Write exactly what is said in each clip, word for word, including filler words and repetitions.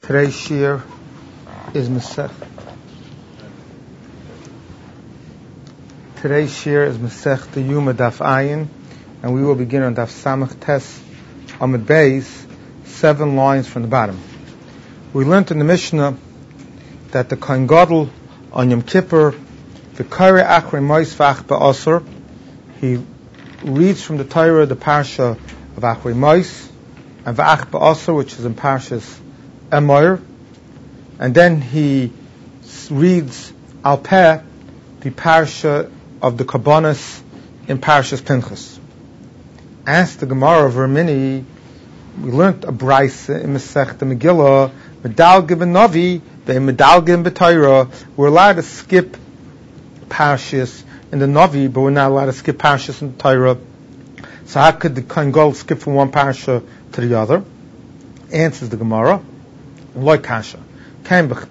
Today's shir is Masech. Today's shir is Masech the Yuma Daf Ayin, and we will begin on Daf Samach Tes Amud Beis, seven lines from the bottom. We learned in the Mishnah that the Kohen Gadol on Yom Kippur, the Kaireh Achrei Mois V'Ach Ba'asr, he reads from the Torah the parsha of Achrei Mois and V'Ach Ba'asr, which is in Parshas Emor, and then he reads Al Peh, the parsha of the Kabbanis in Parshas Pinchas. As the Gemara of Vermini, we learned a brayse in Masech the Megillah, Medalgim ben Navi, Medalgim b'Torah. We're allowed to skip parshas in the Navi, but we're not allowed to skip parshas in the Torah. So how could the Kohen Gadol skip from one parsha to the other? Answers the Gemara, Loi kasha. We know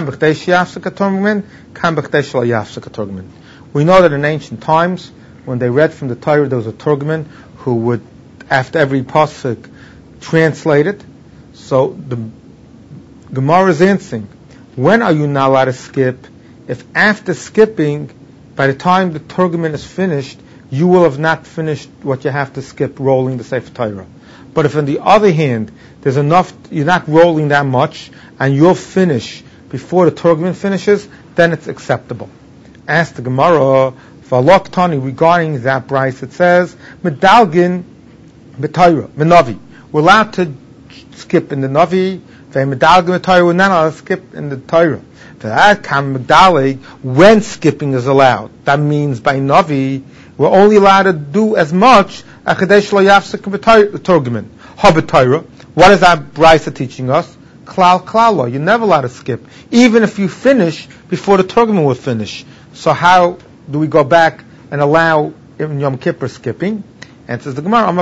that in ancient times, when they read from the Torah, there was a Turgman who would, after every pasuk, translate it. So the Gemara is answering, when are you not allowed to skip? If after skipping, by the time the Turgman is finished, you will have not finished what you have to skip, rolling the Sefer Torah. But if on the other hand, there's enough, you're not rolling that much, and you'll finish before the Turgman finishes, then it's acceptable. Ask the Gemara, V'alok Tani, regarding that brayse, it says, Medalgin b'Torah, Menavi. We're allowed to skip in the Navi, Medalgin b'Torah, we're not allowed to skip in the Torah. When skipping is allowed, that means by Navi, we're only allowed to do as much what is that brayse teaching us? Klal klal. You're never allowed to skip, even if you finish before the Turgman will finish. So how do we go back and allow in Yom Kippur skipping? And says the Gemara,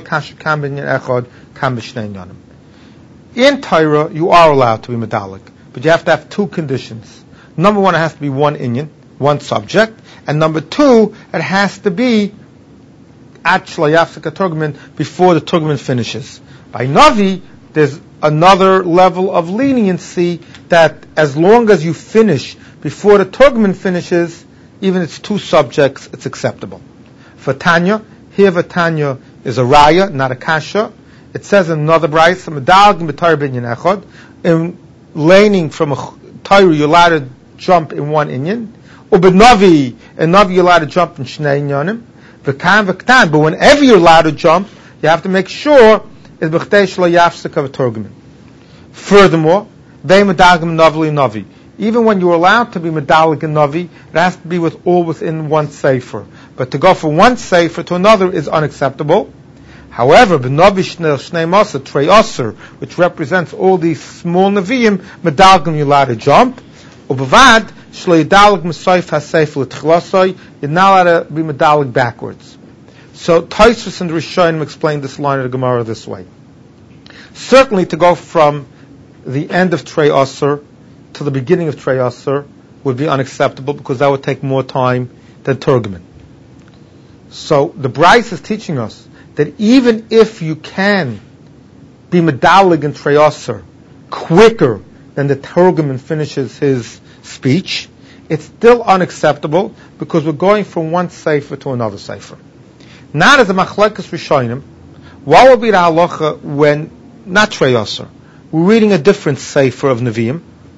in Torah you are allowed to be medalik, but you have to have two conditions. Number one, it has to be one inyan, one subject, and number two, it has to be at shlayafsika Turgman before the Turgman finishes. By Navi, there's another level of leniency that as long as you finish before the Turgman finishes, even if it's two subjects, it's acceptable. For Tanya, here for Tanya is a raya, not a kasha. It says in another brayse, medalgim b'Torah binyan echad. In laning from a Torah, you're allowed to jump in one inyan. Or b'Navi, in Navi you're allowed to jump in shnei inyanim. V'kan v'ktan, but whenever you're allowed to jump, you have to make sure it's b'chtei shlo yafsika v'Turgman. Furthermore, v'ei medalgim navi navi. Even when you're allowed to be medalgim navi, it has to be with all within one sefer. But to go from one sefer to another is unacceptable. However, b'navi shnei shnei masa trei aser, which represents all these small neviim, medalgim you're allowed to jump. Ubavad shlo yidalg m'soif hasefer l'tchlasoi, you're not allowed to be medalg backwards. So Tosfos and the Rishonim explain this line of the Gemara this way. Certainly to go from the end of Trei Aser to the beginning of Trei Aser would be unacceptable because that would take more time than Turgman. So the brayse is teaching us that even if you can be medalig in Trei Aser quicker than the Turgman finishes his speech, it's still unacceptable because we're going from one sefer to another sefer. Not as a machlekes rishonim. What will be the halacha when not Trei Aser? We're reading a different sefer of Nevi'im.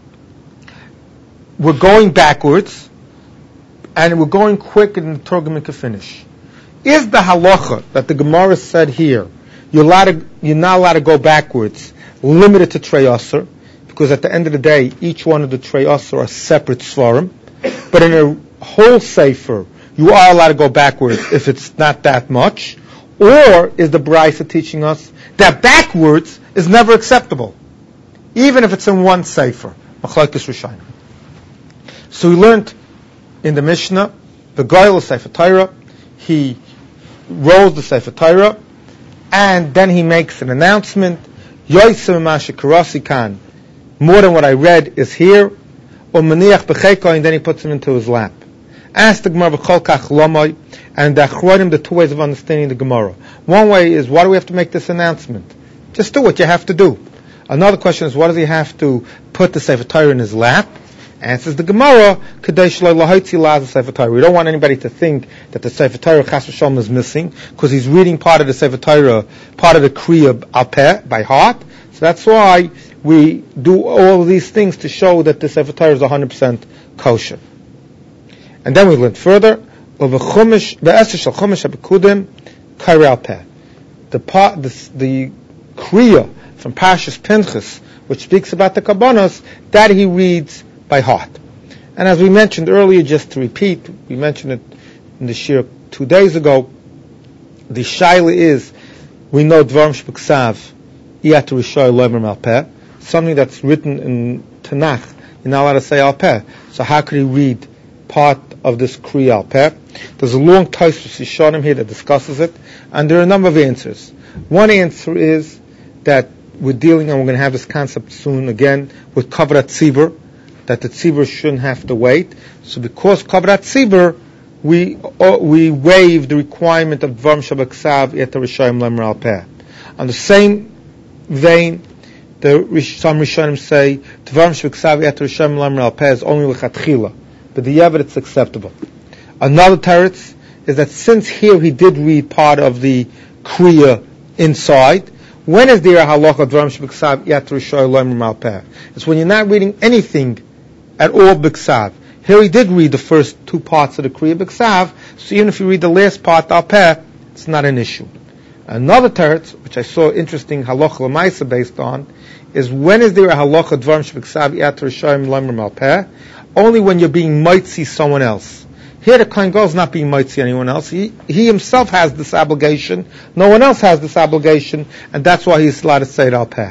We're going backwards, and we're going quicker than the Turgman can finish. Is the halacha that the Gemara said here, you're, allowed to, you're not allowed to go backwards, limited to Trei Aser, because at the end of the day, each one of the Trei Aser are separate svarim, but in a whole sefer, you are allowed to go backwards if it's not that much? Or is the brayse teaching us that backwards is never acceptable, even if it's in one sefer? Machlekes Rishonim. So we learned in the Mishnah, the Goyal Sefer Torah, he rolls the Sefer Torah, and then he makes an announcement, Yoisem Masha Karasi Kan, more than what I read is here, or Maniach B'cheko, and then he puts him into his lap. Ask the Gemara B'chol Kach Lomai, and the Achronim, the two ways of understanding the Gemara. One way is, why do we have to make this announcement? Just do what you have to do. Another question is, what does he have to put the Sefer Torah in his lap? Answers the Gemara, Kadesh lo lahotzi laz Sefer Torah. We don't want anybody to think that the Sefer Torah Chas v'Shalom is missing, because he's reading part of the Sefer Torah, part of the Kriya al peh, by heart. So that's why we do all of these things to show that the Sefer Torah is one hundred percent kosher. And then we learn further, the part, the, the Kriya from Parshas Pinchas, which speaks about the Kabbanos, that he reads by heart. And as we mentioned earlier, just to repeat, we mentioned it in the shir two days ago, the shaila is, we know Dvarim Shebeksav, Iyat Rishoy Loimer Al Peh, something that's written in Tanakh, you're not allowed to say Al Peh. So how could he read part of this Kriya Al Peh? There's a long Tosfos Yishanim here that discusses it, and there are a number of answers. One answer is that we're dealing, and we're going to have this concept soon again, with Kavrat Tzibur, that the Tzibur shouldn't have to wait. So because Kavrat Tzibur, we uh, we waive the requirement of Dvarim Shebeksav Yet Rishayim Lemer Al Peh. On the same vein, the some Rishonim say Dvarim Shebeksav Yet Rishayim Lemer Al Peh is only lechatchila, but the Yevet it's acceptable. Another teretz is that since here he did read part of the Kriya inside, when is there a halacha Dvarim Shebeksav Yet Rishayim Lemer Al Peh? It's when you're not reading anything at all B'Ksav. Here he did read the first two parts of the Kriya B'Ksav, so even if you read the last part Al Peh, it's not an issue. Another teretz, which I saw interesting halacha l'maisa based on, is when is there a halacha Dvarim Shebeksav Yet Rishayim Lemer Al Peh? Only when you're being mitzi someone else. Here the Kohen Gadol is not being mitzi anyone else. He, he himself has this obligation. No one else has this obligation, and that's why he's allowed to say it Al Peh.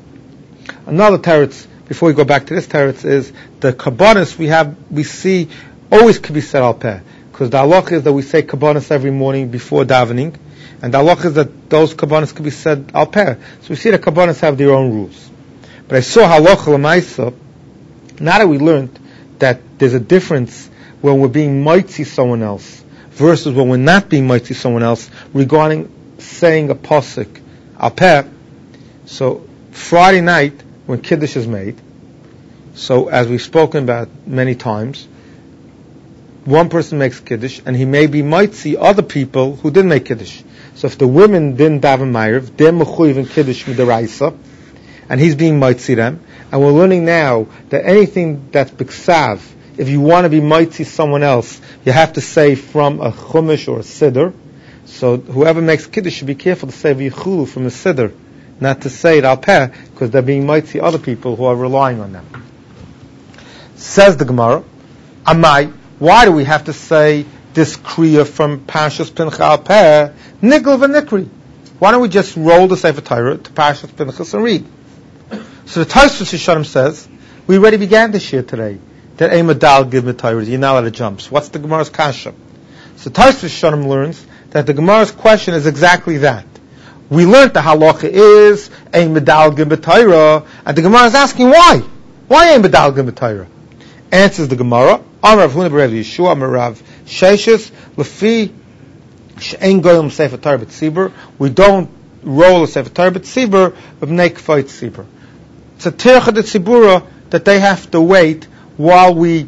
Another teretz, before we go back to this teretz, is the kabbanis we have, we see, always could be said Al Peh. Because the halach is that we say kabbanis every morning before davening, and the halach is that those kabbanis could be said Al Peh. So we see the kabbanis have their own rules. But I saw halacha l'maisa, now that we learned that there's a difference when we're being mitzi someone else versus when we're not being mitzi someone else regarding saying a pasuk Al Peh. So Friday night, when Kiddush is made, so as we've spoken about many times, one person makes Kiddush, and he may be mitzi other people who didn't make Kiddush. So if the women didn't daven Ma'ariv, they're mechuyev in Kiddush midaraisa, and he's being mitzi them, and we're learning now that anything that's b'ksav, if you want to be mitzi someone else, you have to say from a chumash or a siddur. So whoever makes Kiddush should be careful to say v'yichulu from a siddur, not to say it Al Peh, because they're being mitzi other people who are relying on them. Says the Gemara, Amai, why do we have to say this Kriya from Parshas Pinchas Al Peh, Nigel v'Nikri? Why don't we just roll the Sefer Torah to Parshas Pinchas and read? So the Tosfos Yishanim says, we already began this year today, that Ein Medal Gid Torah, you're not allowed to jump. So what's the Gemara's kasha? So Tosfos Yishanim learns that the Gemara's question is exactly that. We learned the halacha is Ein Medal Gid Torah, and the Gemara is asking why? Why Ein Medal Gid Torah? Answers the Gemara, Amar Rav Huna B'Rav Yeshua, Amar Rav Sheshes, Lefi She'ein Goyim Sefer Torah B'Tzibur, we don't roll a Sefer Torah B'Tzibur, B'Bnei Kfay Tzibur. It's a Tircha de Tzibura that they have to wait while we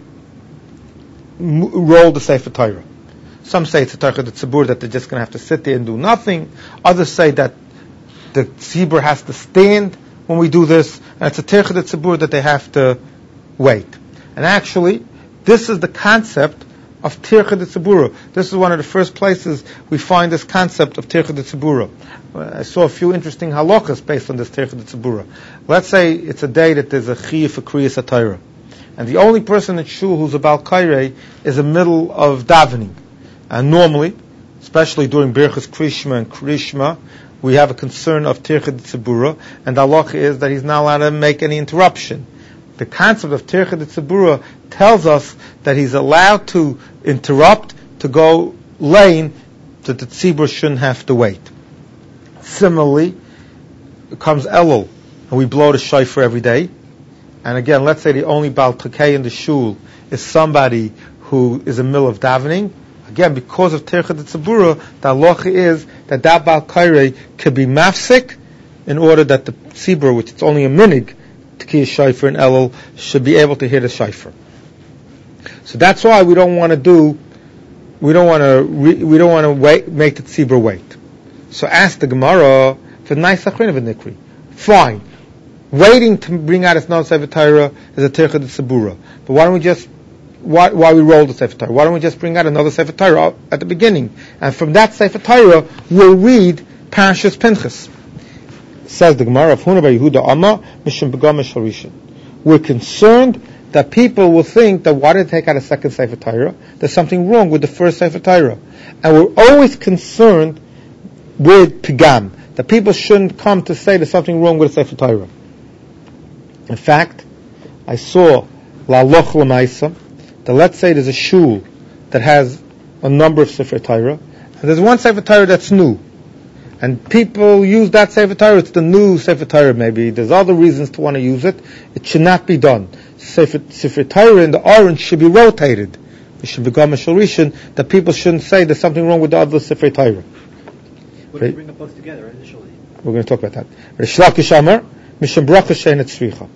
m- roll the Sefer Torah. Some say it's a Tircha de Tzibura that they're just going to have to sit there and do nothing. Others say that the Tzibur has to stand when we do this, and it's a Tircha de Tzibura that they have to wait. And actually, this is the concept of Tircha de Tzibura. This is one of the first places we find this concept of Tircha de Tzibura. I saw a few interesting halachas based on this Tircha de Tzibura. Let's say it's a day that there's a chiyuv for Kriyas HaTorah, and the only person in shul who's a Bal Kairei is the middle of davening. And normally, especially during Birchas Krishma and Krishma, we have a concern of Tircha de Tzibura, and the halacha is that he's not allowed to make any interruption. The concept of Tircha de Tzibura tells us that he's allowed to interrupt, to go lane, that the Tzibur shouldn't have to wait. Similarly, comes Elul, and we blow the shofar every day. And again, let's say the only Baal Tekei in the shul is somebody who is in the middle of davening. Again, because of Tircha de Tzibura, the halacha is that that Baal Kairei could be mafsik in order that the tzibur, which it's only a minig, Tekiya Shofar and Elul, should be able to hear the Shofar. So that's why we don't want to do, we don't want to, re, we don't want to wait, make the tzibur wait. So ask the Gemara, for nice achrin of a nikri. Fine. Waiting to bring out its non-Sefer Torah is a tircha de tzibura. But why don't we just, why, why we roll the Sefer Torah? Why don't we just bring out another Sefer Torah at the beginning? And from that Sefer Torah, we'll read Parashas Pinchas. Says the Gemara of Huna bar Yehuda Amma, Mishum Begama Sharishan. We're concerned that people will think that why did they take out a second Sefer Torah? There's something wrong with the first Sefer Torah. And we're always concerned with Pigam, that people shouldn't come to say there's something wrong with the Sefer Torah. In fact, I saw La'aloch L'maisa, that let's say there's a shul that has a number of Sefer Torah, and there's one Sefer Torah that's new. And people use that Sefer Torah, it's the new Sefer Torah maybe, there's other reasons to want to use it, it should not be done. Sefer, Sefer Torah in the orange should be rotated. It should become a Shorishan, that people shouldn't say there's something wrong with the other Sefer Torah. What do you bring the both together initially? We're going to talk about that. Rish Lakish Amar, Misham Bracha Shein Tzricha.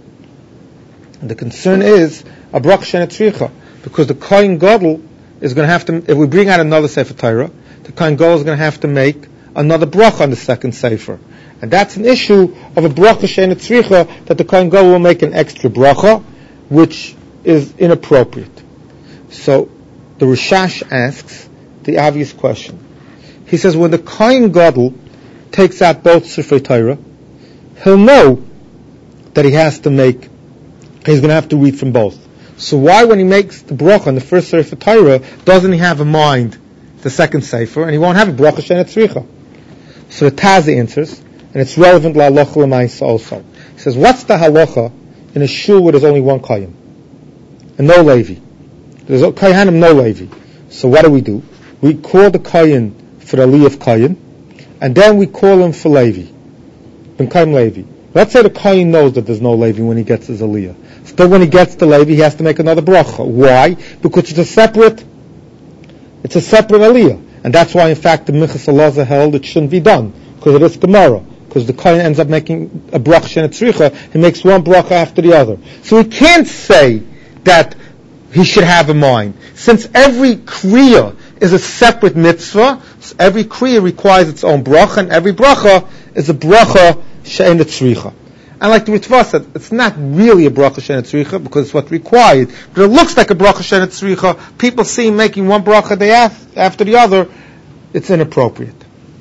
The concern is a Bracha Shein Tzricha, because the Kohen Gadol is going to have to, if we bring out another Sefer Torah, the Kohen Gadol is going to have to make another bracha on the second Sefer. And that's an issue of a bracha she'eina tzricha, that the Kohen Gadol will make an extra bracha, which is inappropriate. So, the Rishash asks the obvious question. He says, when the Kohen Gadol takes out both Sefer Torah, he'll know that he has to make, he's going to have to read from both. So why, when he makes the bracha on the first Sefer Torah, doesn't he have in mind the second Sefer, and he won't have a bracha she'eina tzricha? So the Taz answers, and it's relevant la'alocha l'maisa also. He says, what's the halacha in a shul where there's only one kohen and no Levi? There's a kohanim, no Levi. So what do we do? We call the kohen for the aliyah of kohen, and then we call him for Levi, ben kohen Levi. Let's say the kohen knows that there's no Levi when he gets his aliyah. Still, when he gets the Levi, he has to make another bracha. Why? Because it's a separate, it's a separate aliyah. And that's why, in fact, the Minchas Elazar held it shouldn't be done, because it is Gemara. Because the Kohen ends up making a bracha she'eina tzricha, he makes one bracha after the other. So we can't say that he should have in mind. Since every kriya is a separate mitzvah, so every kriya requires its own bracha, and every bracha is a bracha she'eina tzricha. And like the Ritva said, it's not really a bracha she'eina tzricha because it's what's required, but it looks like a bracha she'eina tzricha. People see him making one bracha day after the other, it's inappropriate.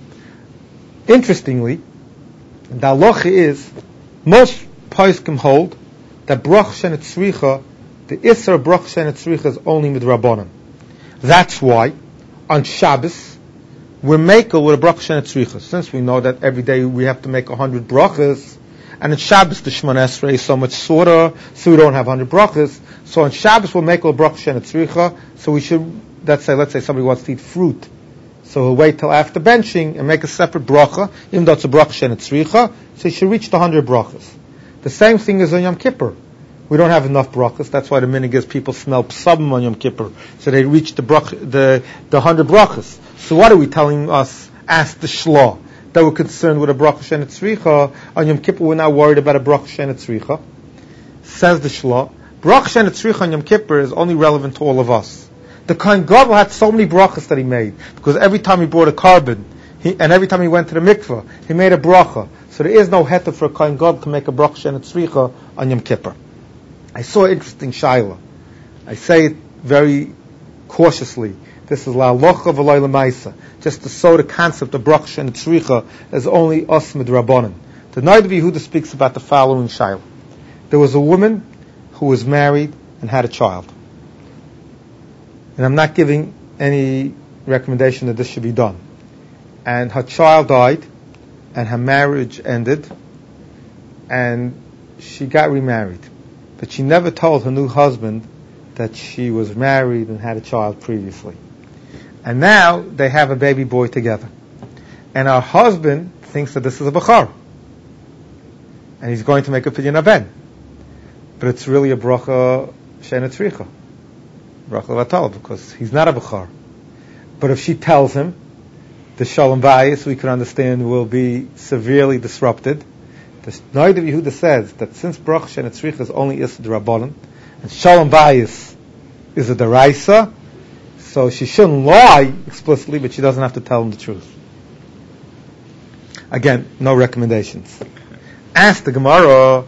Interestingly, the halacha is, most poskim hold that bracha she'eina tzricha, the isser of bracha she'eina tzricha is only midrabanan. That's why on Shabbos we're makel with a bracha she'eina tzricha. Since we know that every day we have to make a hundred brachas, and in Shabbos the Shemona Esrei is so much shorter, so we don't have hundred brachas. So on Shabbos we'll make a bracha she'eina tzricha. So we should, let's say, let's say somebody wants to eat fruit, so he'll wait till after benching and make a separate bracha, even though it's a bracha she'eina tzricha. So he should reach the hundred brachas. The same thing is on Yom Kippur. We don't have enough brachas. That's why the minhag is people smell psabim on Yom Kippur, so they reach the brach, the the hundred brachas. So what are we telling us? Ask the shlah. That we're concerned with a bracha she'eina tzricha. On Yom Kippur we're not worried about a bracha she'eina tzricha. Says the shlah, bracha she'eina tzricha on Yom Kippur is only relevant to all of us. The Kohen Gadol had so many brachas that he made, because every time he brought a carbon, he, and every time he went to the mikveh, he made a bracha. So there is no heter for a Kohen Gadol to make a bracha she'eina tzricha on Yom Kippur. I saw an interesting shaila. I say it very cautiously. This is la'alocha v'lo l'maisa. Just to show the concept of bracha she'eina tzricha is only us midrabanan. The Noda B'Yehuda speaks about the following shaila. There was a woman who was married and had a child. And I'm not giving any recommendation that this should be done. And her child died, and her marriage ended, and she got remarried. But she never told her new husband that she was married and had a child previously. And now they have a baby boy together. And her husband thinks that this is a bachar. And he's going to make a pidyon aben. But it's really a bracha she'eina tzricha. Bracha vatala, because he's not a bachar. But if she tells him, the shalom bayis, we can understand, will be severely disrupted. The Noid of Yehuda says that since Baruch and Tzricha is only Issa D'Rabbanan, and Shalom Bayis is a Deraisa, so she shouldn't lie explicitly, but she doesn't have to tell him the truth. Again, no recommendations. Ask the Gemara,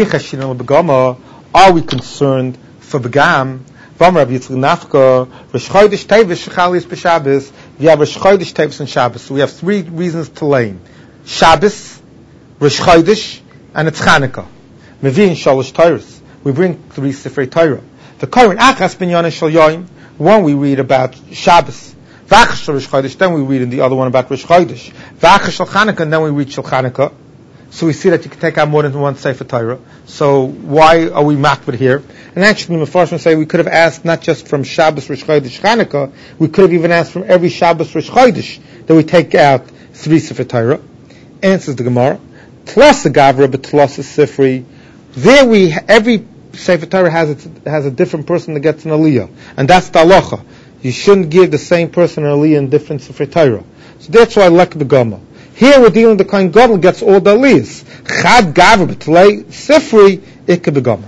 are we concerned for Begam? V'amar Rabbi Yitzchak Nafka, Rosh Chodesh Tevis Shechalis b'Shabbos. We have Rosh Chodesh Tevis and Shabbos. So we have three reasons to lane: Shabbos, Rosh Chodesh, and it's Chanukah. Mevin Shalosh Torahs. We bring three Sifrei Torah. The Kohen Achas Binyan Shal Yoim. One we read about Shabbos. V'achas Rosh Chodesh. Then we read in the other one about Rosh Chodesh. V'achas Shal Chanukah. And then we read Shal Chanukah. So we see that you can take out more than one Sefer Torah. So why are we makbid here? And actually, the Mefarshim say we could have asked not just from Shabbos, Rosh Chodesh, Chanukah. We could have even asked from every Shabbos, Rosh Chodesh, that we take out three Sefer Torah. Answers the Gemara. Tlas a Gavra, but Tlas a Sifri. There we, every Sefer Torah has a, has a different person that gets an Aliyah. And that's the halacha. You shouldn't give the same person an Aliyah in different Sefer Torah. So that's why Lek Begama. Here we're dealing with the Kohen Gadol gets all the aliyahs. Chad Gavra b'tlei Sifri ikke Begama.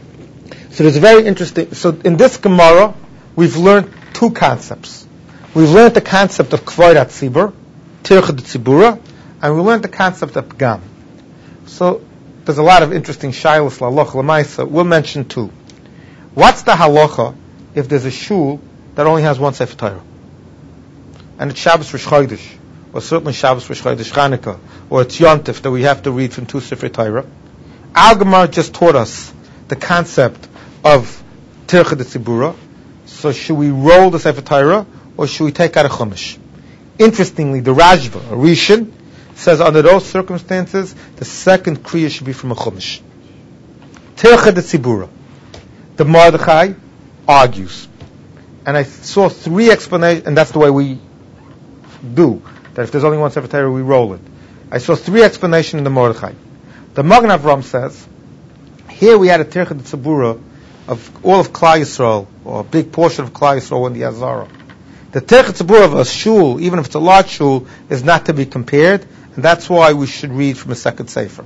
So there's a very interesting. So in this Gemara, we've learned two concepts. We've learned the concept of Kvorat Tzibur, Tircha D'Tzibura, and we learned the concept of Pgam. So there's a lot of interesting shaylos la'alocha l'maisa. We'll mention two. What's the halacha if there's a shul that only has one Sefer Torah, and it's Shabbos Rosh Chodesh, or certainly Shabbos Rosh Chodesh Chanukah, or it's Yontif that we have to read from two Sefer Torah? Al Gemara just taught us the concept of Tircha D'Tzibura. So should we roll the Sefer Torah, or should we take out a Chumash? Interestingly, the Rashba, a Rishon, says under those circumstances, the second Kriya should be from a Chumash. Tircha D'Tzibura. The Mordechai argues. And I saw three explanations, and that's the way we do. That if there's only one Sefer Torah, we roll it. I saw three explanations in the Mordechai. The Magen Avram says, here we had a Tircha D'Tzibura of all of Klal Yisrael, or a big portion of Klal Yisrael in the Azara. The Tircha D'Tzibura of a shul, even if it's a large shul, is not to be compared, and that's why we should read from a second Sefer.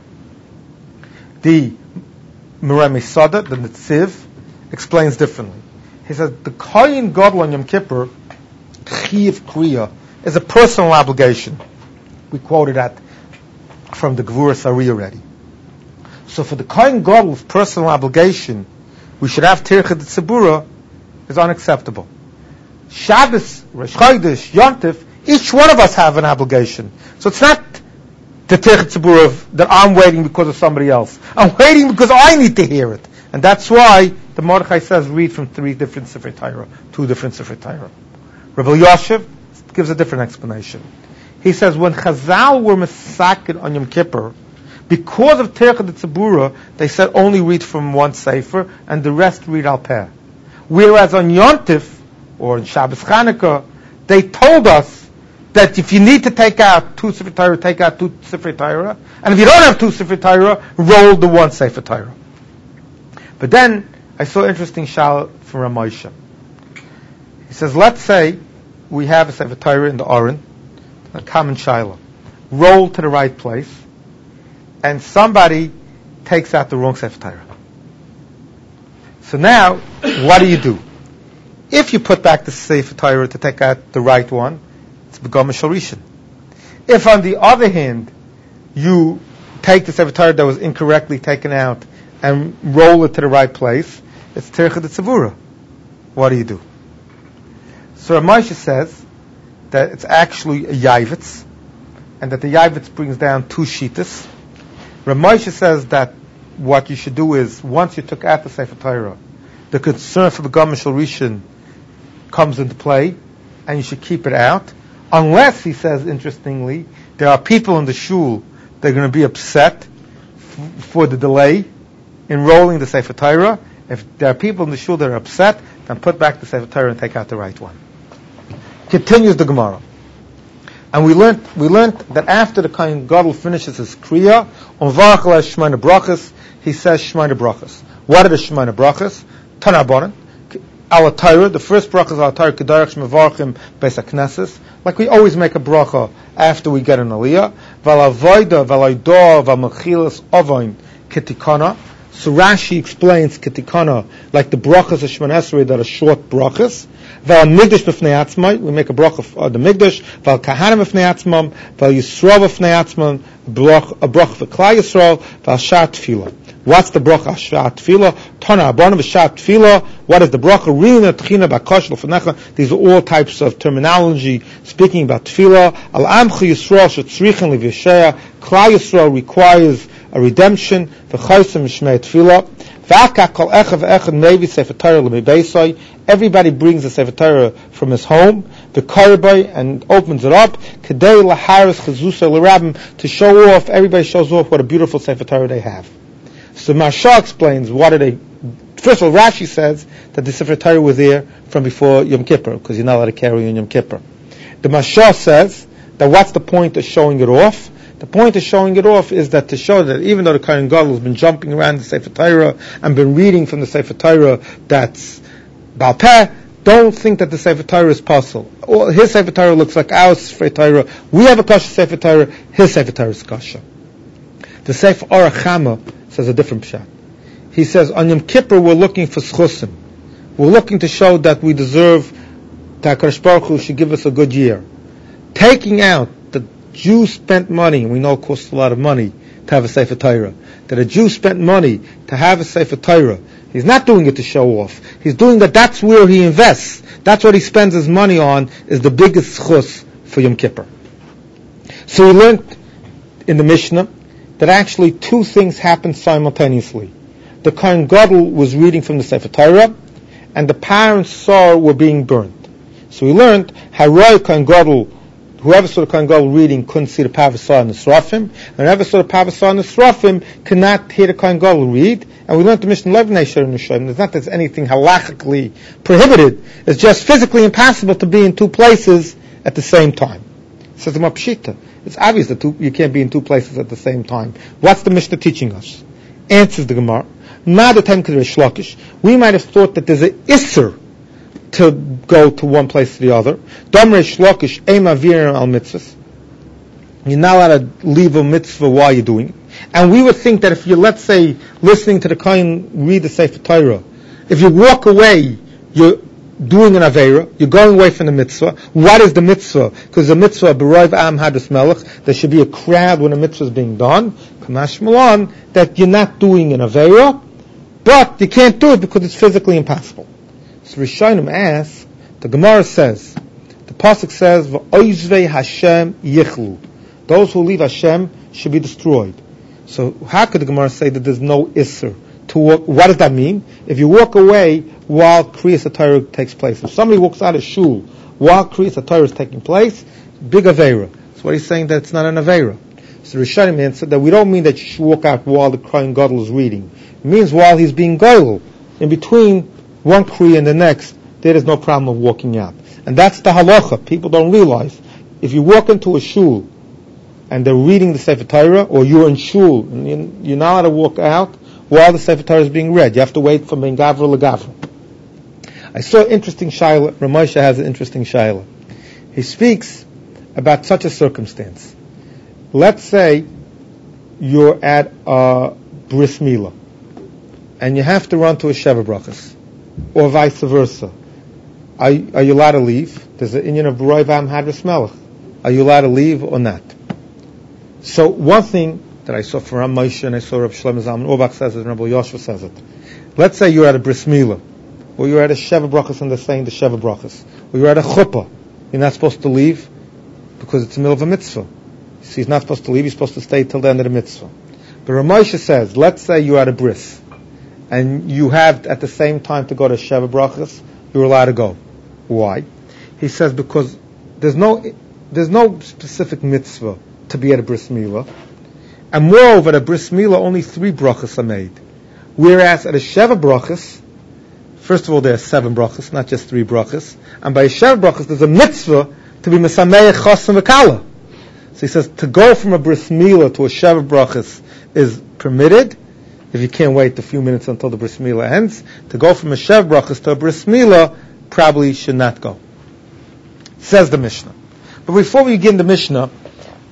The Merem Sada, the Netziv, explains differently. He says, the Kohen Gadol on Yom Kippur, Chiv Kriya, is a personal obligation. We quoted that from the Gevurah Sari already. So for the Kohen Gadol's personal obligation, we should have Tircha D'Tzibura, is unacceptable. Shabbos, Rosh Chodesh, Yontif, each one of us have an obligation. So it's not the Tircha D'Tzibura of, that I'm waiting because of somebody else. I'm waiting because I need to hear it. And that's why the Mordechai says read from three different Sefer Torah, two different Sefer Torah. Rabbi Yoshev gives a different explanation. He says when Chazal were masakin on Yom Kippur, because of Tircha D'Tzibura, they said only read from one Sefer and the rest read al peh. Whereas on Yontif, or in Shabbos Chanukah, they told us that if you need to take out two Sefer Torah, take out two Sefer Torah, and if you don't have two Sefer Torah, roll the one Sefer Torah. But then I saw an interesting shal from Ramosha. He says, let's say we have a Sefer Torah in the Aron, a common shiloh, roll to the right place, and somebody takes out the wrong Sefer Torah. So now, what do you do? If you put back the Sefer Torah to take out the right one, it's Begama Shel Rishon. If on the other hand, you take the Sefer Torah that was incorrectly taken out and roll it to the right place, it's Tircha D'Tzibura. What do you do? So Ramosha says that it's actually a Yavitz, and that the Yavitz brings down two Shitas. Ramosha says that what you should do is, once you took out the Sefer Torah, the concern for the Begama Shel Rishon comes into play, and you should keep it out. Unless, he says, interestingly, there are people in the shul that are going to be upset f- for the delay in rolling the Sefer Torah. If there are people in the shul that are upset, then put back the Sefer Torah and take out the right one. Continues the Gemara. And we learned we learned that after the Kohen Gadol finishes his Kriya, on Varachal Shemona Brachas, he says Shemona Brachas. What are the Shemona Brachas? Tanabonin. Our Torah, the first bracha is our Torah, Kedarach Shmevarchim Beis HaKnesses. Like we always make a bracha after we get an Aliyah. Valavoida, Valaido, Valmachilas, Ovoin, Ketikana. So Rashi explains Ketikana like the brachas of Shemon Esrei that are short brachas. Val Migdash b'fnei atzmai, we make a bracha of uh, the Migdash. Val Kahanim b'fnei atzmam, Val Yisrael b'fnei atzmam, a bracha for Klal Yisrael, Val Shat Tefillah. What's the bracha Shat Tefillah? Tana Abarna b'Shat Tefillah. What is the bracha? Rina Tchina b'Kosh l'Fanecha. These are all types of terminology speaking about Tefillah. Al Amcha Yisrael shetzrichen leVyashaya. Klal Yisrael requires a redemption. V'chaysim Shmei Tefillah. V'aka kol echad v'echad mevi Sefer Torah l'Mebeisai. Everybody brings the Sefer Torah from his home, the Karabay, and opens it up. Kedei laharis chazusay l'Rabbim, to show off. Everybody shows off what a beautiful Sefer Torah they have. So Marsha explains what are they. First of all, Rashi says that the Sefer Torah was there from before Yom Kippur, because you're not allowed to carry on Yom Kippur. The Marsha says that what's the point of showing it off? The point of showing it off is that to show that even though the Kohen Gadol has been jumping around the Sefer Torah and been reading from the Sefer Torah that's Baal Peh, don't think that the Sefer Torah is puzzle. His Sefer Torah looks like our Sefer Torah. We have a kosher Sefer Torah. His Sefer Torah is kosher. The Sefer Orach Chama says a different pshat. He says on Yom Kippur we're looking for schusim. We're looking to show that we deserve that HaKadosh Baruch Hu should give us a good year. Taking out the Jew spent money, and we know it costs a lot of money to have a Sefer Torah. That a Jew spent money to have a Sefer Torah. He's not doing it to show off. He's doing that. That's where he invests. That's what he spends his money on. Is the biggest schus for Yom Kippur. So we learned in the Mishnah that actually two things happened simultaneously. The Kohen Gadol was reading from the Sefer Torah, and the parents saw were being burned. So we learned how Roy Kohen Gadol, whoever saw the Kohen Gadol reading, couldn't see the Pavasah and the Srafim, and whoever saw the Pavasah and the Srafim could not hear the Kohen Gadol read. And we learned the Mishnah Levnei Sher and Nushaim. There's not that there's anything halachically prohibited. It's just physically impossible to be in two places at the same time. It says the Mapshita. It's obvious that two, you can't be in two places at the same time. What's the Mishnah teaching us? Answers the Gemara. We might have thought that there's an isser to go to one place to the other. You're not allowed to leave a mitzvah while you're doing it. And we would think that if you're, let's say, listening to the Kohen read the Sefer Torah, if you walk away, you're doing an Aveira, you're going away from the mitzvah. What is the mitzvah? Because the mitzvah, B'roiv Am Hadras Melech, there should be a crowd when the mitzvah is being done. Kamash Malan, that you're not doing an Aveira, but you can't do it because it's physically impossible. So Rishonim asks, the Gemara says, the pasuk says, V'oizvei Hashem yichlu. Those who leave Hashem should be destroyed. So how could the Gemara say that there's no isser to walk? What does that mean? If you walk away while Kriyas HaTorah takes place, if somebody walks out of shul while Kriyas HaTorah is taking place, big Aveira. That's what he's saying, that it's not an Aveira. So Rishonim answered that we don't mean that you should walk out while the Kohen Gadol is reading. It means while he's being goyel. In between one Kriya and the next, there is no problem of walking out. And that's the halacha. People don't realize. If you walk into a shul and they're reading the Sefer Torah, or you're in shul, and you're not allowed to walk out while the Sefer Torah is being read. You have to wait from Ben Gavra LeGavra. I saw an interesting shaila. Ramosha has an interesting shaila. He speaks about such a circumstance. Let's say you're at a bris milah, and you have to run to a Sheva Brachas, or vice versa. Are, are you allowed to leave? There's an inyan of B'roiv Am Hadras Melech. Are you allowed to leave or not? So one thing that I saw from Ram Moshe and I saw Rav Shlomo Zalman Auerbach says it and Rabbi Yoshua says it. Let's say you're at a bris milah, or you're at a Sheva Brachas and they're saying the Sheva Brachas, or you're at a chuppah. You're not supposed to leave because it's the middle of a mitzvah. So he's not supposed to leave, he's supposed to stay till the end of the mitzvah. But Rav Moshe says, let's say you're at a bris, and you have at the same time to go to Sheva Brachas, you're allowed to go. Why? He says because there's no there's no specific mitzvah to be at a bris milah, and moreover at a bris milah only three brachas are made, whereas at a Sheva Brachas, first of all there are seven brachas, not just three brachas, and by a Sheva Brachas there's a mitzvah to be mesameich chasam v'kala. So he says to go from a bris milah to a Sheva Brachas is permitted if you can't wait a few minutes until the bris milah ends. To go from a Sheva Brachas to a bris milah probably should not go. Says the Mishnah. But before we begin the Mishnah,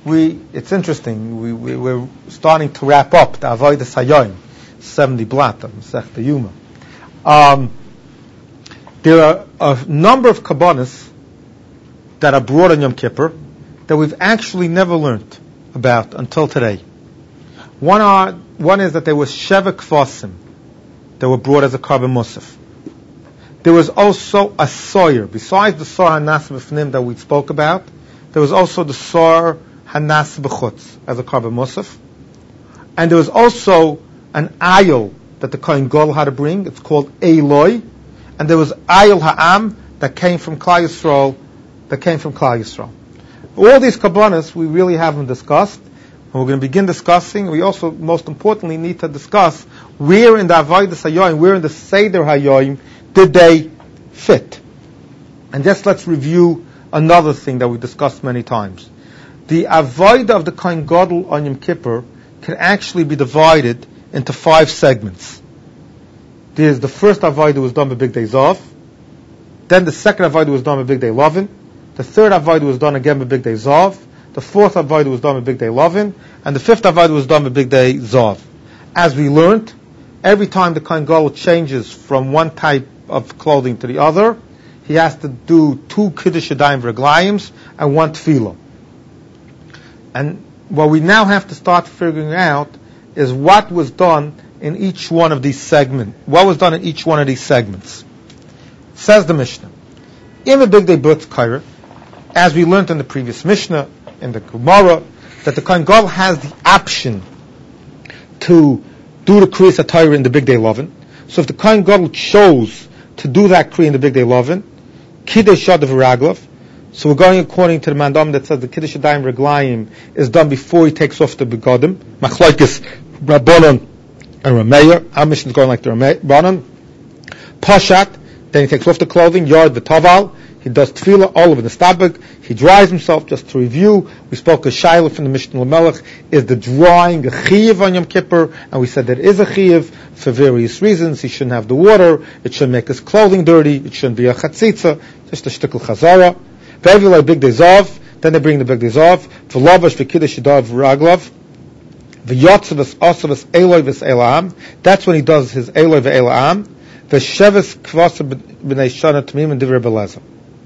we, it's interesting, we, we, we're starting to wrap up the Avodas Hayoim, seventy blata, Masech Yuma. Um, there are a number of kabbanas that are brought on Yom Kippur that we've actually never learned about until today. One are, one is that there was Sheva Kvasim that were brought as a Karban Musaf. There was also a Sawyer. Besides the Sawyer Hanas B'fnim that we spoke about, there was also the Sawyer Hanas B'chutz as a Karban Musaf. And there was also an Ayil that the Kohen Gadol had to bring. It's called Eloi. And there was Ayil Ha'am that came from Klal Yisrael, that came from Klal Yisrael. All these kabbanas we really haven't discussed, and we're going to begin discussing. We also, most importantly, need to discuss where in the Avodas Hayoim, where in the Seder Hayoim did they fit. And just let's review another thing that we discussed many times. The Avodah of the Kohen Gadol on Yom Kippur can actually be divided into five segments. There's the first Avodah was done by Big Day Zav. Then the second Avodah was done by Big Day Lovin. The third Avodah was done again by Big Day Zav. The fourth Avodah was done by Big Day Lovin. And the fifth Avodah was done by Big Day Zav. As we learned, every time the Kohen Gadol changes from one type of clothing to the other, he has to do two Kiddush Yadayim V'Raglayim and one Tefillah. And what we now have to start figuring out is what was done in each one of these segments. What was done in each one of these segments. Says the Mishnah. In the Big Day B'Tz Kaira, as we learned in the previous Mishnah, in the Gemara, that the Kohen Gadol has the option to do the Kriyas HaTorah in the Big Day Lovin. So if the Kohen Gadol chose to do that Kriya in the Big Day Lovin, Kiddush Yadav V'Raglav, so we're going according to the Mandam that says the Kiddush Yadayim V'Raglayim is done before he takes off the Begadim. Machlokes Rabbanan and Rameir. Our mission is going like the Rabbanan. Pashat, then he takes off the clothing, Yard V'Taval. He does tefillah, all over the stabak. He dries himself. Just to review, we spoke of Shaila from the Mishnah L'Melech. Is the drying a chiyuv on Yom Kippur? And we said that it is a chiyuv for various reasons. He shouldn't have the water. It shouldn't make his clothing dirty. It shouldn't be a chatzitza. Just a shtikl chazara. Ve'evil big day zav. Then they bring the big day zav. V'lavash v'kiddush yadav v'raglav. V'yotzavas asavas eloi v's'elam. That's when he does his eloi v'elam. V'sheves kvasa b'nei shana t'mim and divrei b'lezer.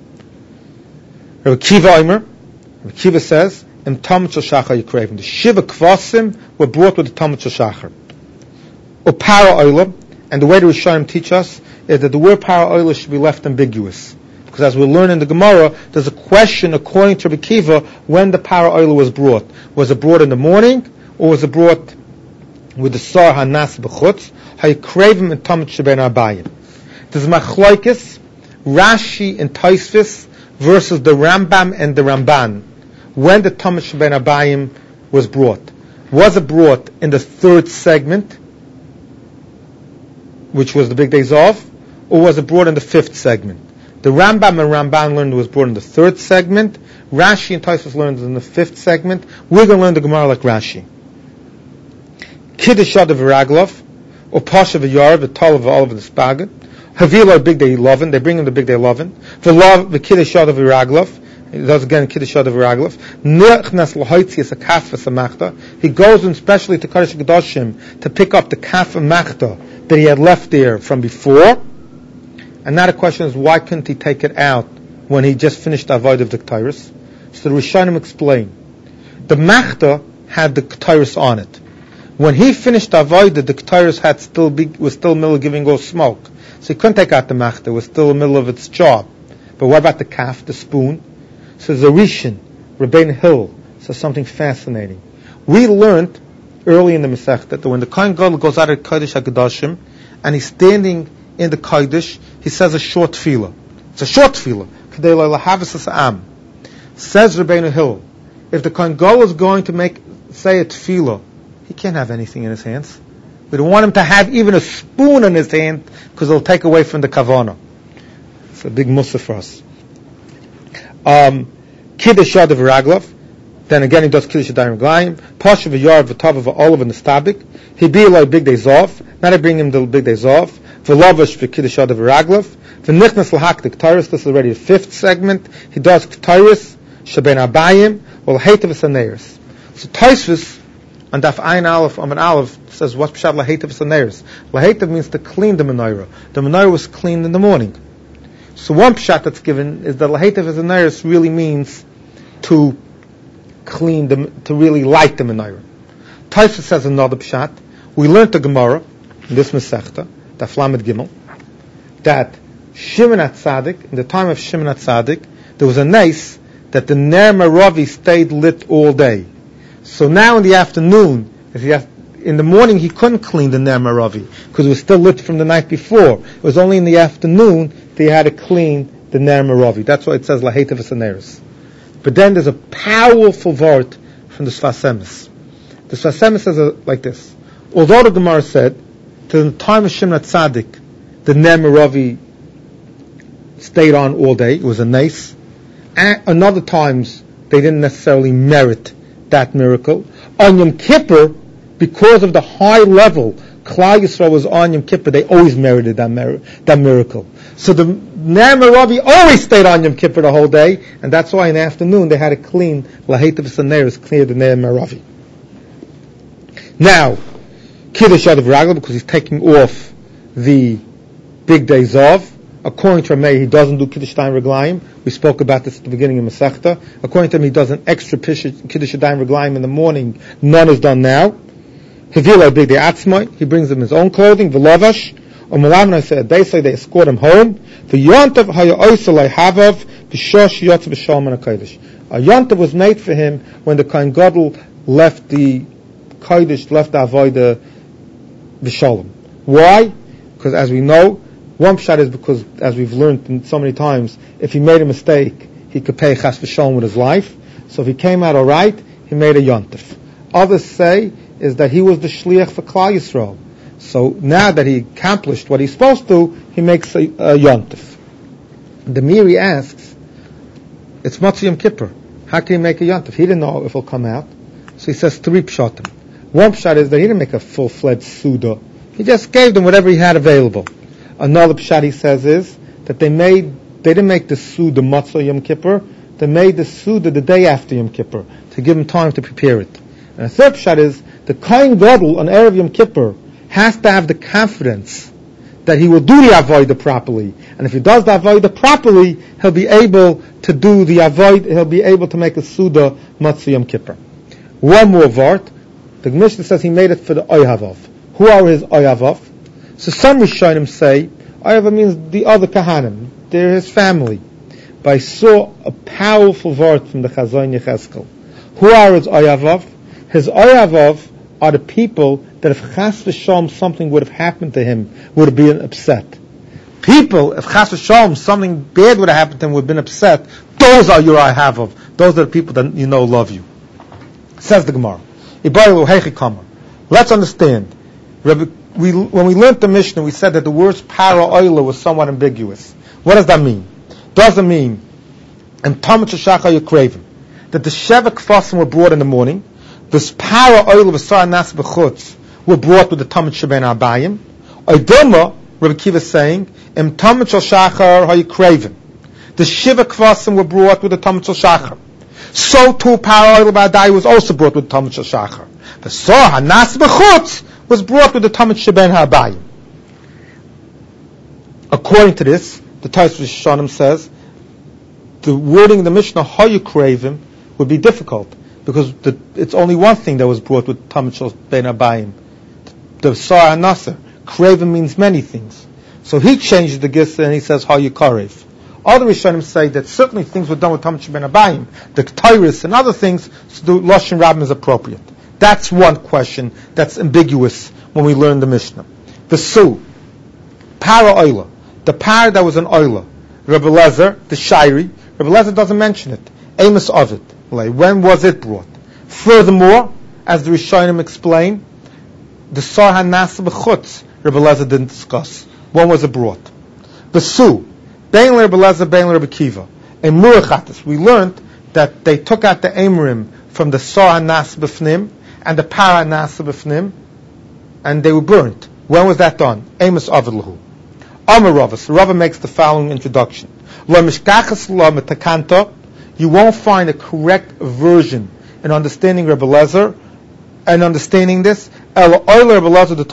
Rabbi Kiva Omer, Rabbi Kiva says, "Im Talmud Shel Shachar Yikreivim." The Shiva Kvasim were brought with the Talmud Shel Shachar. Or Para Oila, and the way the Rishonim teach us is that the word Para Oila should be left ambiguous, because as we learn in the Gemara, there's a question according to Rabbi Kiva when the Para Oila was brought. Was it brought in the morning, or was it brought with the Sar Hanas B'chutz? Hayikreivim and Talmud Sheben Abayim. There's Machlokes, Rashi and Tosfos versus the Rambam and the Ramban, when the Talmud Sheben Abayim was brought. Was it brought in the third segment, which was the Big Day Zav, or was it brought in the fifth segment? The Rambam and Ramban learned it was brought in the third segment. Rashi and Tosfos learned it in the fifth segment. We're going to learn the Gemara like Rashi. Kiddush Yadav V'Raglav, or Pasha V'Yarav, V'Talav V'Olav V'Spaga. Havila Big Day Lovin, they bring him the Big Day Lovin. The love the Kiddush Yadav V'Raglav, he does again Kiddush Yadav V'Raglav. Nechnas L'Hoitzi is a kaf v'samachta. He goes in specially to Kodesh HaKadoshim to pick up the kaf v'machta that he had left there from before. And now the question is, why couldn't he take it out when he just finished the Avodah of the Ketores? So the Rishonim explain. The machta had the Ketores on it. When he finished the Avodah, the Ketores had still be, was still in the middle of giving off smoke. So he couldn't take out the machta, it was still in the middle of its job. But what about the kaf, the spoon? So the Rishon, Rabbeinu Hill, says something fascinating. We learned early in the Masechta that when the Kohen Gadol goes out of Kodesh HaKadoshim and he's standing in the Kodesh, he says a short tefillah. It's a short tefillah. K'dei lahavas ha'am. Says Rabbeinu Hill, if the Kohen Gadol is going to make, say a tefillah, he can't have anything in his hands. We don't want him to have even a spoon in his hand because it'll take away from the kavanah. It's a big mussar for us. Um, Kiddush Yadav V'Raglav. Then again he does Kiddush Yadayim V'Raglayim. Pasha V'Yarav V'Tava V'Olav and the Stabik. He be like Big Day Zav. Now they bring him the Big Day Zav. V'Lavash V'Kiddush Yadav V'Raglav. V'Nichnas L'Hak the Ketores. This is already the fifth segment. He does Ketores Sheben Abayim. Well, Lahetiv Saneris. So Tosfos and Daf Ayin Aleph Amud Aleph says what's Pshat Lahetiv Saneris. Lahetiv means to clean the menorah. The menorah was cleaned in the morning. So one Pshat that's given is that Lahetiv Saneris really means to clean the, to really light the menorah. Tosfos says another Pshat. We learned the Gemara in this Masechta, Daf Lamed Gimel, that Shimon HaTzadik, in the time of Shimon HaTzadik, there was a nace that the Ner Meravi stayed lit all day. So now in the afternoon, if he has, in the morning he couldn't clean the Ner Meravi because it was still lit from the night before. It was only in the afternoon that he had to clean the Ner Meravi. That's why it says Lahetiv Saneris. But then there's a powerful word from the Sfas Emes. The Sfas Emes says uh, like this. Although the Gemara said, to the time of Shimon HaTzadik, the Ner Meravi stayed on all day, it was a nace. And other times, they didn't necessarily merit that miracle. On Yom Kippur, because of the high level Klal Yisrael was on Yom Kippur, they always merited that, mer- that miracle. So the Ner Meravi always stayed on Yom Kippur the whole day, and that's why in the afternoon they had to clean Lahetiv Saneris, clear the Ner Meravi. Now, Kiddush Yadav Ragla, because he's taking off the big day Zav. According to Rameh, he doesn't do Kiddush Yadayim Reglayim. We spoke about this at the beginning of Masechta. According to him, he does an extra Kiddush Yadayim Reglayim in the morning. None is done now. Hevila big day Atzmai. He brings him his own clothing. V'lavash. Or Malavna said, they say they escort him home. V'yontav haya oisalai havav. V'shosh yotz b'shalom and a Kodesh. A yontav was made for him when the Kohen Gadol left the Kodesh, left the Avodah b'shalom. Why? Because as we know, one pshat is because, as we've learned so many times, if he made a mistake, he could pay chas v'shalom with his life. So if he came out all right, he made a yontif. Others say is that he was the shliach for Klal Yisrael. So now that he accomplished what he's supposed to, he makes a, a yontif. The Miri asks, it's Matzah Yom Kippur. How can he make a yontif? He didn't know if it'll come out. So he says three pshatim. One pshat is that he didn't make a full-fledged suda. He just gave them whatever he had available. Another pshat he says is that they made, they didn't make the Suda Matzah Yom Kippur, they made the Suda the day after Yom Kippur, to give him time to prepare it. And a third pshat is, the Kohen Gadol on Erev Yom Kippur has to have the confidence that he will do the Avodah properly. And if he does the Avodah properly, he'll be able to do the Avodah, he'll be able to make a Suda Matzah Yom Kippur. One more vart, the Mishnah says he made it for the Oyhavav. Who are his Oyhavav? So some Rishonim say, Oyhavav means the other Kahanim. They're his family. But I saw a powerful word from the Chazon Yechezkel. Who are his Oyhavav? His Oyhavav are the people that if Chas v'Shalom something would have happened to him, would have been upset. People, if Chas v'Shalom something bad would have happened to him, would have been upset. Those are your Oyhavav. Those are the people that you know love you. Says the Gemara. Let's understand. We, when we learned the Mishnah, we said that the word para oila was somewhat ambiguous. What does that mean? Does it mean and that the sheva kfasim were brought in the morning, this para oila v'sar nas b'chutz were brought with the tamid sheben abayim? Oidoma, Rabbi Kiva is saying, im tamid shel shachar hayikreven. The shiva kfasim were brought with the tamid shel shachar. So too para oila b'adai was also brought with the tamid shel shachar. The sar nas b'chutz was brought with the Tamid Sheben HaBayim. According to this, the Tosfos Shonim says, the wording in the Mishnah, Hayukravim, would be difficult, because the, it's only one thing that was brought with Tamid Sheben HaBayim. The Sar HaNasser. Kravim means many things. So he changed the Gissa and he says, Hayukarev. Other Rishonim say that certainly things were done with Tamid Sheben HaBayim, the Ketairis and other things, so the Lashon Rabbim is appropriate. That's one question that's ambiguous when we learn the Mishnah. The Su, Para Oila, the Para that was an Oila, Rebbe Lezer, the Shairi, Rebbe Lezer doesn't mention it. Amos of it. When was it brought? Furthermore, as the Rishonim explain, the Sar HaNasa B'chutz, Rebbe Lezer didn't discuss. When was it brought? The Su, Bein Rebbe Lezer, Bein Rebbe Kiva. In Murachatis, we learned that they took out the Amrim from the Sar HaNasa B'fnim, and the Para Nasa B'fnim, and they were burnt. When was that done? Amos Avid Lahu. Amar Rava. So Rava makes the following introduction. Lo mishkachas lo metakanta you won't find a correct version in understanding Rebbe Lezer and understanding this. Either the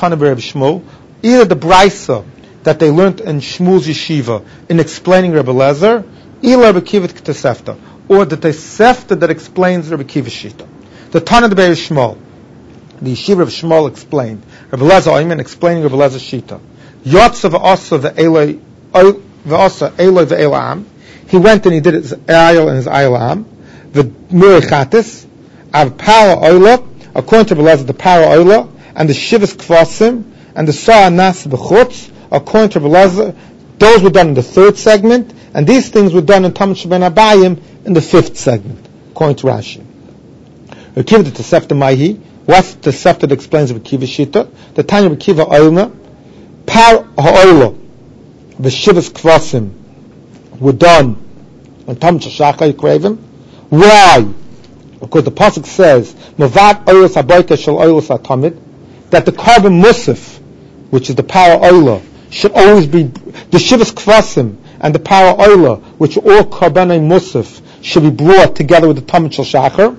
Braisa that they learned in Shmuel's Yeshiva in explaining Rebbe Lezer, or the Tosefta that explains Rebbe Kiva's Shita. The Tana de Be'er Shmuel, the Yeshiva of Shmuel explained Rebbe Lezer Oymen explaining Rebbe Lezer's Shita. Yotza v'asa v'eloi v'asa eloi v'elam. He went and he did his ayil and his ayilam. The murichatis av para oila, according to Rebbe Lezer, the para oila and the shivas kvasim and the sa'anas b'chutz, according to Rebbe Lezer, those were done in the third segment, and these things were done in Talmud Sheben Abayim in the fifth segment, according to Rashi. Rekiva the Tosefta Maihi. What's the Tosefta that explains Rekiva Shita? The Tanya Rekiva Oilna, Par Ha'oila, the Shivas Kvasim were done in Talmud Shachar Yikravim. Why? Because the pasuk says Mavad Oilas Habayka Shel Oilas HaTamid, that the carbon musaf, which is the power oila, should always be the Shivas Kvasim and the power oila, which are all karbanei musaf, should be brought together with the Talmud Shel Shachar.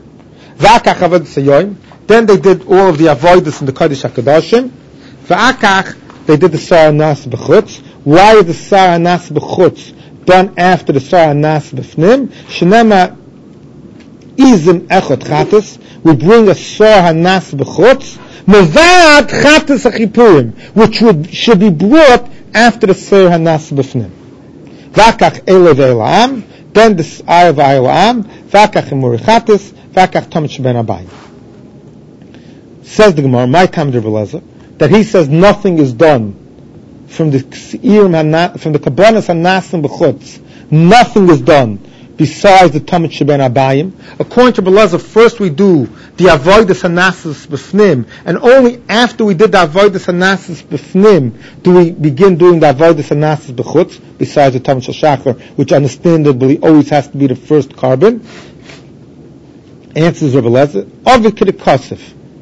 Then they did all of the avoidance in the Kodesh HaKadoshim. V'akach, they did the Sar Nas B'chutz. Why is the Sar Nas B'chutz done after the Sar Nas B'fnim? Shenema izim echot chatas. We bring a Sar Nas B'chutz. Mevad chatas achipurim, which would, should be brought after the Sar Nas B'fnim. V'akach ele ve'elam. Then the Sar ve'elam. V'akach emurichatas. V'akach Talmud Sheben Abayim. Says the Gemara, my Talmud Rebbe Lezer, that he says nothing is done from the from the Kabbanas Hanasim B'chutz. Nothing is done besides the Talmud Sheben Abayim. According to Rebbe Lezer, first we do the Avodas Hanasis B'fnim, and only after we did the Avodas Hanasis B'fnim do we begin doing the Avodas Hanasis B'chutz, besides the Talmud Shel Shachar, which understandably always has to be the first carbon. Answers Rebbe Lezer, Ovid K'de Kosef.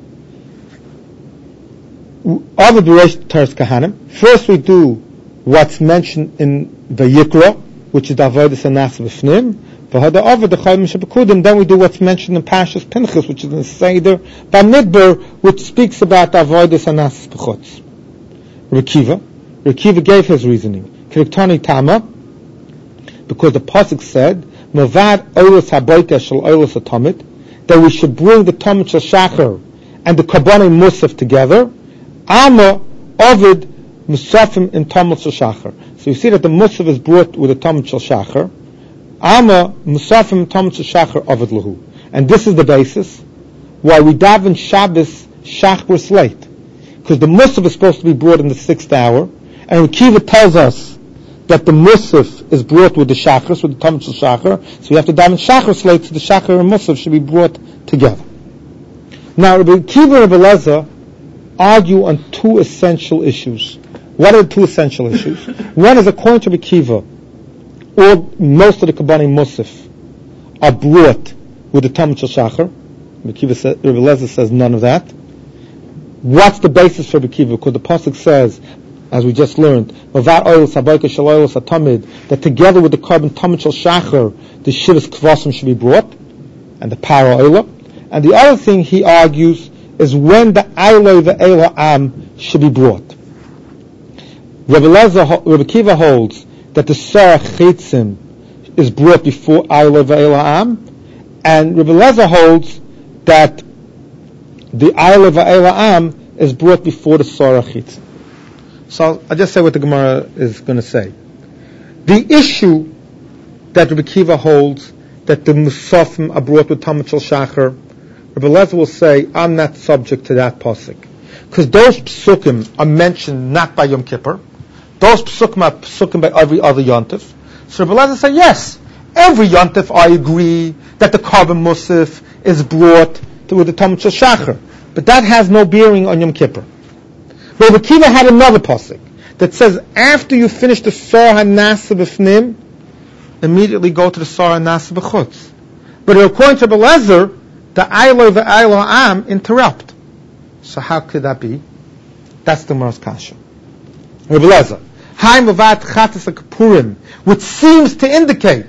First we do what's mentioned in the Yikra, which is the Avodas Hanas B'fnim. Then we do what's mentioned in Parshas Pinchas, which is in the Seder Bamidbar, which speaks about the Avodas Hanas B'chutz. Rekiva, Rekiva gave his reasoning. Kriktani Tama, because the pasuk said, "Mavad Olos Habayta Shel Olos HaTamid," that we should bring the Talmud Shel Shachar and the Kabbalah Musaf together. Ama Ovid Musafim in Talmud Shel Shachar. So you see that the Musaf is brought with the Talmud Shel Shachar. Ama Musafim in Talmud Shel Shachar Ovid Lahu. And this is the basis why we daven Shabbos Shachar late. Because the Musaf is supposed to be brought in the sixth hour. And Rekiva tells us that the Musaf is brought with the Shachar, with the Talmud Shel Shachar. So we have to daven Shachar late, so the Shachar and Musaf should be brought together. Now Rekiva and Rebbe Lezer argue on two essential issues. What are the two essential issues? One is, according to Rekiva, all most of the Kabbalah Musaf are brought with the Talmud Shel Shachar. Rekiva says, Rebbe Lezer says none of that. What's the basis for Rekiva? Because the pasuk says, as we just learned, that together with the carbon Talmud Shel Shachar, the Shivas Kvasim should be brought, and the Para Oila. And the other thing he argues is when the Ailoi ve'Eila Am should be brought. Rebbe Lezer, Rebbe Kiva holds that the Sarah Chitzim is brought before Ailoi ve'Eila Am, and Rebbe Lezer holds that the Ailoi ve'Eila Am is brought before the Sarah Chitzim. So I'll just say what the Gemara is going to say. The issue that Rebbe Kiva holds, that the Musafim are brought with Talmud Shel Shachar, Rebbe Lezer will say, I'm not subject to that pasuk. Because those psukim are mentioned not by Yom Kippur. Those psukim are psukim by every other yontif. So Rebbe Lezer say, yes, every yontif I agree that the carbon musaf is brought to, with the Talmud Shel Shachar. But that has no bearing on Yom Kippur. But Rebbe Kiva had another pasuk that says, after you finish the Sar HaNasa B'fnim, immediately go to the Sar HaNasa B'chutz. But according to Rebbe Lezer, the Ailoi ve'Eila Am interrupt. So how could that be? That's the Gemara's kasha. Rebbe Lezer, Haim V'vat Chatas HaKapurim, which seems to indicate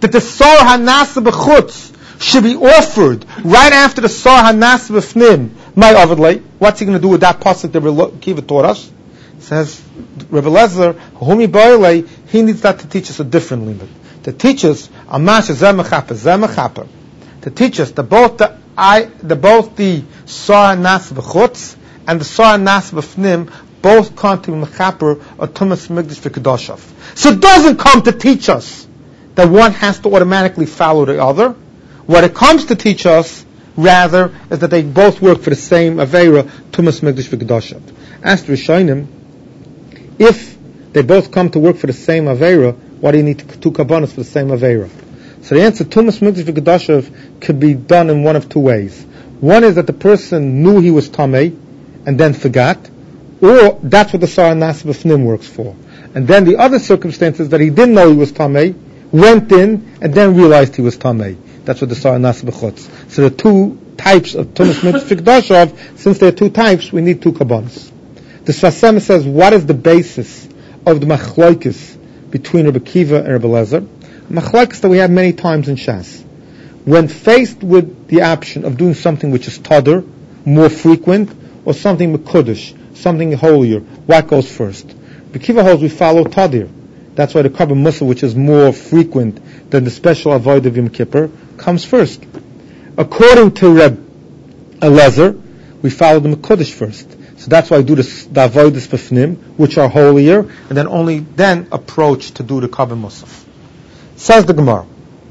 that the Sar HaNasa B'chutz should be offered right after the Sar HaNasa B'fnim, my Avadlay. What's he going to do with that pasuk that Rebbe Kiva taught us? Says Rebbe Lezer, Humi Ba'ilei, he needs that to teach us a different limit. To teach us, Amash Zeh Mechaper, Zeh Mechaper. To teach us that both the I, the both the Sar HaNasa B'chutz and the Sar HaNasa B'fnim both come to Mechaper or Tumas Migdash V'Kedoshav. So it doesn't come to teach us that one has to automatically follow the other. What it comes to teach us, rather, is that they both work for the same Aveira, Tumas Migdash V'Kedoshav. Ask the Rishonim, if they both come to work for the same Aveira, why do you need two Kabbanas for the same Aveira? So the answer, Tumas Migdash V'Kedoshav, could be done in one of two ways. One is that the person knew he was Tamei and then forgot, or that's what the Sar HaNasa B'fnim works for. And then the other circumstance is that he didn't know he was Tamei, went in, and then realized he was Tamei. That's what the Sar HaNasa B'chutz. So the two types of Tumas Migdash V'Kedoshav, since there are two types, we need two Kabbanas. The Sfas Emes says, what is the basis of the Machlokes between Rebbe Kiva and Rebbe Lezer? Machlokes that we have many times in Shas. When faced with the option of doing something which is Tadr, more frequent, or something Mekudesh, something holier, what goes first? Rebbe Kiva holds we follow Tadr. That's why the Karban Mussar, which is more frequent than the special Avodah of Yom Kippur, comes first. According to Rebbe Lezer, we follow the Mekudesh first. So that's why I do the, the Avodas B'fnim, which are holier, and then only then approach to do the Karban Musaf. Says the Gemara.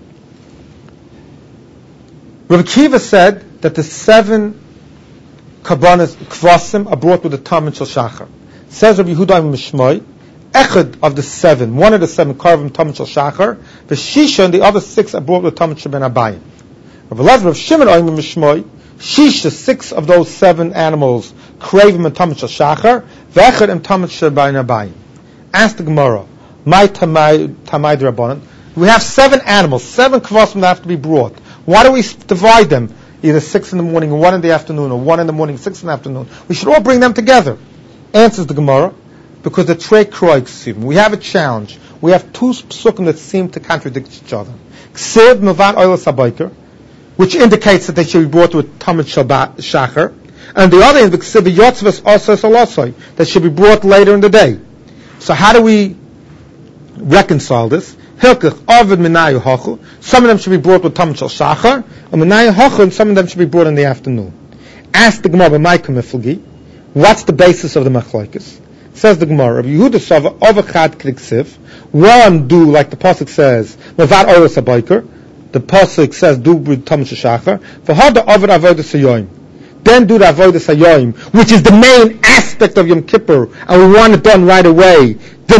Rav Kiva said that the seven Karbanas, Kvasim, are brought with the Tamid Shel Shachar. Says Rabbi Yehuda Mishmai, Echad of the seven, one of the seven Karvim Tamid Shel Shachar, the Shisha and the other six are brought with Tamid Shel Ben Abayim. Rav Elazar of Shimon Oim Mishmai, Shisha, six of those seven animals, Kravim and Tamid Shel Shachar, Vechad and Tamid Shel Ben Abayim. Ask the Gemara, my Tamai Rabbanan, we have seven animals, seven Kvasim that have to be brought. Why do we divide them? Either six in the morning, or one in the afternoon, or one in the morning, six in the afternoon. We should all bring them together. Answers the Gemara, because the Trei Kroik, we have a challenge. We have two psukim that seem to contradict each other. Ksiv Milvan Oilas HaBoker, which indicates that they should be brought with Tamid Shachar, and the other is the Ksiv Yotzvas Osas Olosoi, that should be brought later in the day. So how do we reconcile this? Hilkach Ovid Minayu Hochu, some of them should be brought with Tamid Shel Shachar, and Minayu Hochu, and some of them should be brought in the afternoon. Ask the Gemara, Maika Miflgi, what's the basis of the Machlokes? Says the Gemara, Rabbi Yehuda Sava Ovachad Kriksiv, one do, like the Pasuk says, Mavad Oros HaBoker, the Pasuk says, do with Tamid Shel Shachar, V'hada Ovid Avodas HaYoim, then do the Avodas HaYoim, which is the main aspect of Yom Kippur, and we want it done right away,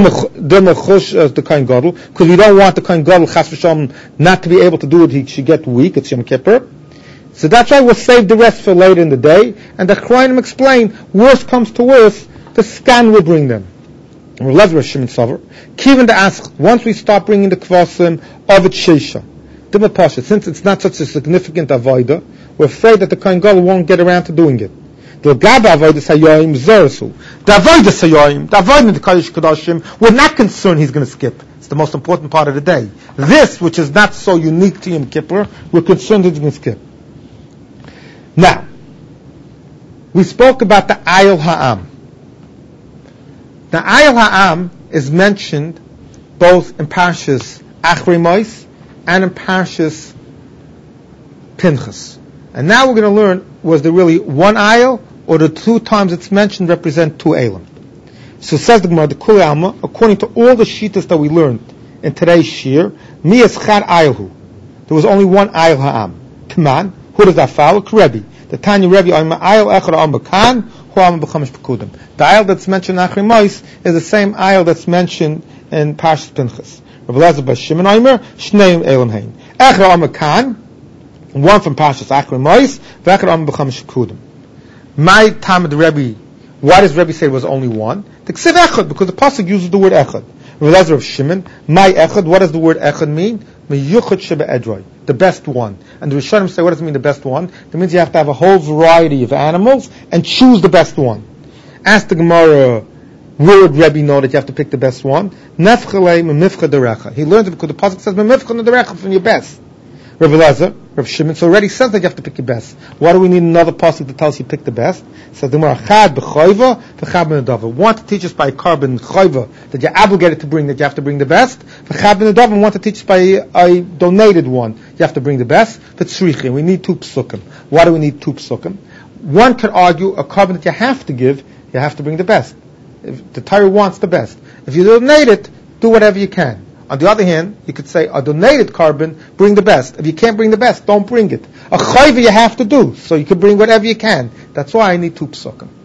the Kohen Gadol, because we don't want the Kohen Gadol Chas v'Shalom not to be able to do it. He should get weak. It's Yom Kippur, so that's why we'll save the rest for later in the day. And the Chachamim explain, worst comes to worst, the scan will bring them. We'll let Rav Shimon Sover. Kivin to ask, once we start bringing the Kvasim of it Sheisha, Dimah Pasha, since it's not such a significant avodah, we're afraid that the Kohen Gadol won't get around to doing it. The Gaba Avodas HaYoim Zersu. The Avodas HaYoim, the Avodah in the Kodesh Kodashim, we're not concerned he's going to skip. It's the most important part of the day. This, which is not so unique to Yom Kippur, we're concerned he's going to skip. Now, we spoke about the Ayil Ha'am. The Ayil Ha'am is mentioned both in Parshas Achrei Mos and in Parshas Pinchas. And now we're going to learn, was there really one Ayil, or the two times it's mentioned represent two Eilim? So says the Gemara, the Kuli Alma, according to all the Shittas that we learned in today's Shir, Mi Eschad Ayilhu. There was only one Ayil Ha'am. Taman, who does that follow? Rebbe. The Tanya Rebbe, Ayil Echad Am Bakan, Hu Am B'chamish Pekudim. The Ayil that's mentioned in Achrei Mos is the same Ayil that's mentioned in Parshas Pinchas. Rabbi Elazar Bar Shimon Omer, Shnei Eilim Hein. Echad Am Bakan, one from Parshas Achrei Mos, V'echad Am B'chamish Pekudim. My Talmud Rebbe, why does Rebbe say it was only one? The Ksiv Echad, because the pasuk uses the word Echad. Rabbi Elazar of Shimon, my Echad, what does the word Echad mean? Meyuchad Sheba Edroi, the best one. And the Rishonim say, what does it mean, the best one? That means you have to have a whole variety of animals and choose the best one. Ask the Gemara, Where would Rebbe know that you have to pick the best one? Nefchalei memifcha derecha. He learns it because the pasuk says memifcha derecha, from your best. Rav Elazar, Rav Shimon, so already says that you have to pick your best. Why do we need another pasuk that tells you pick the best? So the Gemara, chad b'choiva, v'chad b'nedava. Want to teach us by carbon choiva that you're obligated to bring, that you have to bring the best. V'chad b'nedava, want to teach us by a donated one, you have to bring the best. But tzrichi, we need two psukim. Why do we need two psukim? One could argue a carbon that you have to give, you have to bring the best. If the Torah wants the best. If you donate it, do whatever you can. On the other hand, you could say, a donated carbon, bring the best. If you can't bring the best, don't bring it. A chayva you have to do, so you can bring whatever you can. That's why I need two psukim.